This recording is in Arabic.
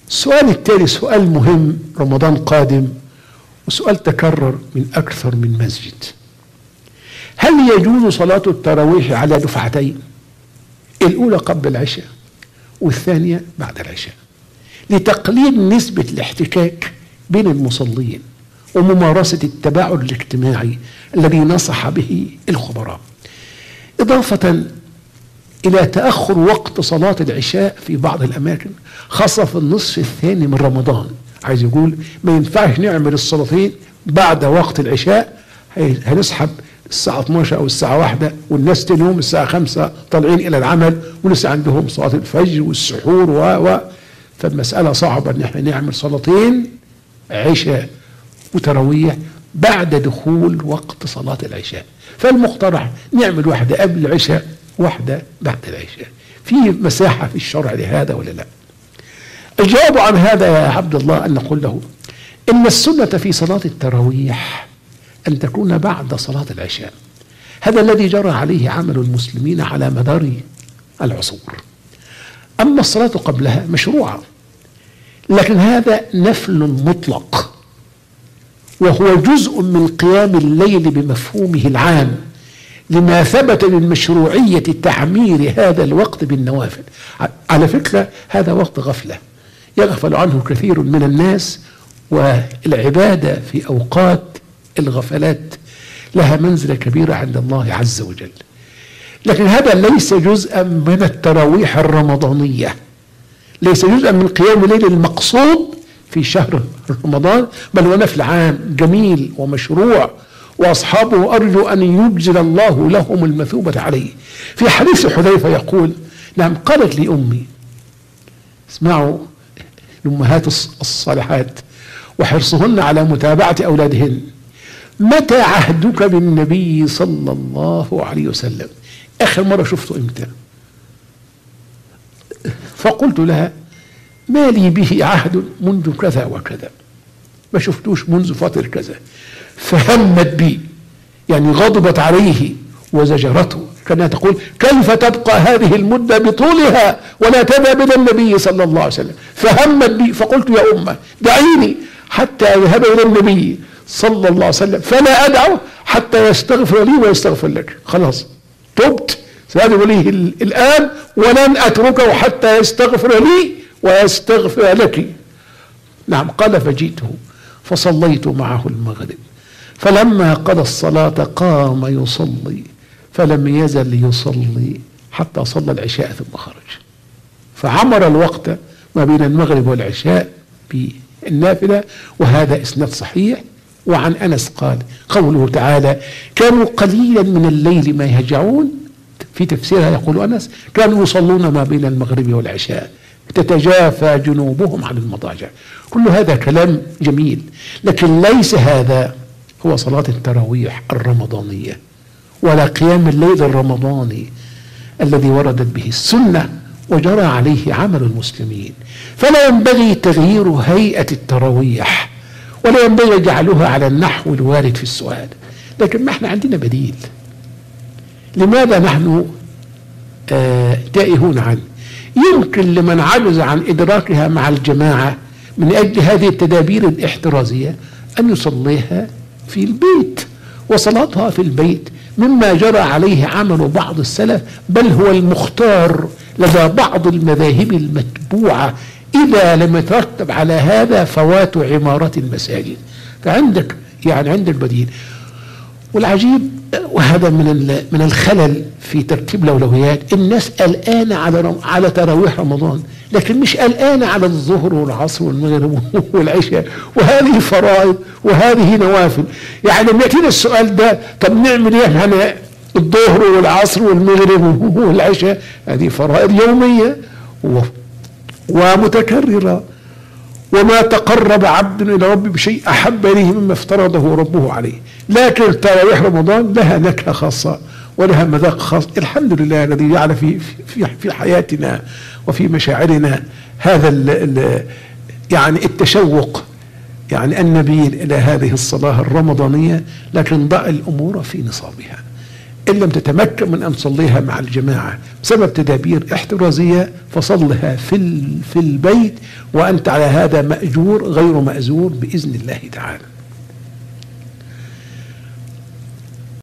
السؤال التالي سؤال مهم، رمضان قادم وسؤال تكرر من أكثر من مسجد: هل يجوز صلاة التراويح على دفعتين؟ الأولى قبل العشاء والثانية بعد العشاء، لتقليل نسبة الاحتكاك بين المصلين وممارسة التباعد الاجتماعي الذي نصح به الخبراء، إضافة إلى تأخر وقت صلاة العشاء في بعض الأماكن خاصة في النصف الثاني من رمضان. عايز يقول ما ينفعش نعمل الصلاتين بعد وقت العشاء، هنسحب الساعة 12 أو الساعة 1 والناس تاني يوم الساعة 5 طالعين إلى العمل ولسه عندهم صلاة الفجر والسحور فالمسألة صعبة إن احنا نعمل صلاتين عشاء وتراويح بعد دخول وقت صلاة العشاء، فالمقترح نعمل واحدة قبل العشاء واحدة بعد العشاء. في مساحة في الشرع لهذا ولا لا؟ الجواب عن هذا يا عبد الله أن نقول له إن السنة في صلاة التراويح أن تكون بعد صلاة العشاء، هذا الذي جرى عليه عمل المسلمين على مدار العصور. أما الصلاة قبلها مشروعة، لكن هذا نفل مطلق وهو جزء من قيام الليل بمفهومه العام، لما ثبت من مشروعية تعمير هذا الوقت بالنوافل. على فكرة هذا وقت غفلة يغفل عنه كثير من الناس، والعبادة في أوقات الغفلات لها منزلة كبيرة عند الله عز وجل. لكن هذا ليس جزءا من التراويح الرمضانية، ليس جزءا من قيام الليل المقصود في شهر رمضان، بل هو نفل عام جميل ومشروع، وأصحابه أرجو أن يجزل الله لهم المثوبة عليه. في حديث حذيفة يقول: نعم، قالت لي أمي، اسمعوا الأمهات الصالحات وحرصهن على متابعة أولادهن: متى عهدك بالنبي صلى الله عليه وسلم؟ آخر مرة شفته إمتى؟ فقلت لها: ما لي به عهد منذ كذا وكذا، ما شفتوش منذ فترة كذا. فهمت بي، يعني غضبت عليه وزجرته، كانها تقول: كيف تبقى هذه المدة بطولها ولا تذهب إلى النبي صلى الله عليه وسلم؟ فهمت بي، فقلت: يا أمة دعيني حتى أذهب إلى النبي صلى الله عليه وسلم فلا أدعه حتى يستغفر لي ويستغفر لك. خلاص تبت، سأدعو ليه الآن ولن أتركه حتى يستغفر لي ويستغفر لك. نعم. قال: فجئته فصليت معه المغرب، فلما قضى الصلاة قام يصلي، فلم يزل يصلي حتى صلى العشاء ثم خرج. فعمر الوقت ما بين المغرب والعشاء بالنافلة، وهذا إسناد صحيح. وعن أنس قال: قوله تعالى: كانوا قليلا من الليل ما يهجعون، في تفسيرها يقول أنس: كانوا يصلون ما بين المغرب والعشاء تتجافى جنوبهم عن المضاجع. كل هذا كلام جميل، لكن ليس هذا هو صلاة التراويح الرمضانية ولا قيام الليل الرمضاني الذي وردت به السنة وجرى عليه عمل المسلمين. فلا ينبغي تغيير هيئة التراويح، ولا ينبغي جعلها على النحو الوارد في السؤال. لكن ما احنا عندنا بديل. لماذا نحن تائهون عنه؟ يمكن لمن عجز عن إدراكها مع الجماعة من أجل هذه التدابير الاحترازية أن يصليها في البيت، وصلاتها في البيت مما جرى عليه عمل بعض السلف، بل هو المختار لدى بعض المذاهب المتبوعة إذا لم يترتب على هذا فوات عمارة المساجد. فعندك عندك بديل. والعجيب، وهذا من الخلل في ترتيب الأولويات، الناس قلقانة على تراويح رمضان، لكن مش قلقانة على الظهر والعصر والمغرب والعشاء، وهذه فرائض وهذه نوافل. يعني لما يأتينا السؤال ده، طب نعمل ايه احنا الظهر والعصر والمغرب والعشاء؟ هذه فرائض يومية ومتكررة، وما تقرب عبد إلى ربه بشيء أحب إليه مما افترضه ربه عليه. لكن تراويح رمضان لها نكهة خاصة ولها مذاق خاص. الحمد لله الذي جعل في حياتنا وفي مشاعرنا هذا التشوق، أن نميل إلى هذه الصلاة الرمضانية، لكن ضع الأمور في نصابها. إن لم تتمكن من أن تصليها مع الجماعة بسبب تدابير احترازية فصلها في البيت، وأنت على هذا مأجور غير مأزور بإذن الله تعالى.